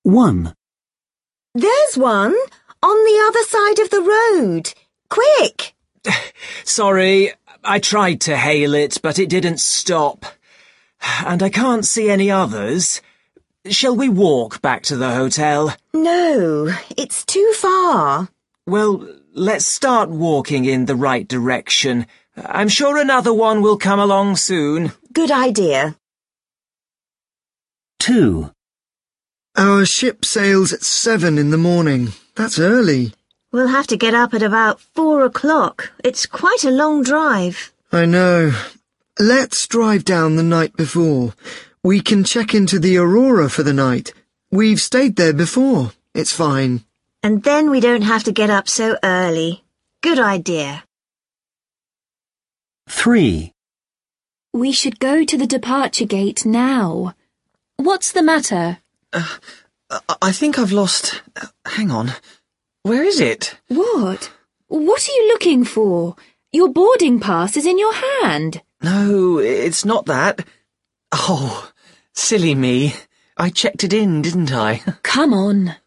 1. There's one on the other side of the road. Quick! Sorry, I tried to hail it, but it didn't stop. And I can't see any others. Shall we walk back to the hotel? No, it's too far. Well, let's start walking in the right direction. I'm sure another one will come along soon. Good idea. 2. Our ship sails at 7 in the morning. That's early. We'll have to get up at about 4 o'clock. It's quite a long drive. I know. Let's drive down the night before. We can check into the Aurora for the night. We've stayed there before. It's fine. And then we don't have to get up so early. Good idea. 3. We should go to the departure gate now. What's the matter? I think I've lost... hang on. Where is it? What? What are you looking for? Your boarding pass is in your hand. No, it's not that. Oh, silly me. I checked it in, didn't I? Come on.